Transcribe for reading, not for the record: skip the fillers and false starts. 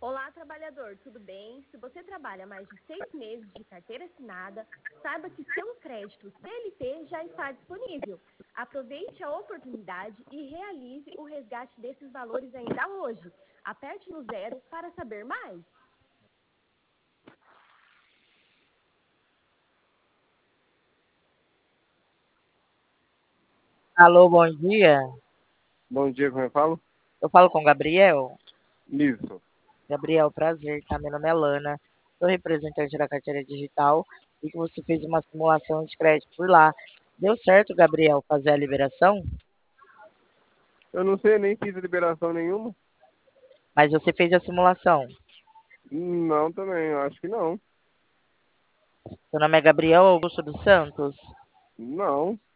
Olá, trabalhador, tudo bem? Se você trabalha mais de 6 meses de carteira assinada, saiba que seu crédito CLT já está disponível. Aproveite a oportunidade e realize o resgate desses valores ainda hoje. Aperte no zero para saber mais. Alô, bom dia. Bom dia, como eu falo? Eu falo com o Gabriel. Isso. Gabriel, prazer, tá? Meu nome é Lana. Sou representante da carteira digital e que você fez uma simulação de crédito por lá. Deu certo, Gabriel, fazer a liberação? Eu não sei, nem fiz liberação nenhuma. Mas você fez a simulação. Não, também, eu acho que não. Seu nome é Gabriel Augusto dos Santos? Não.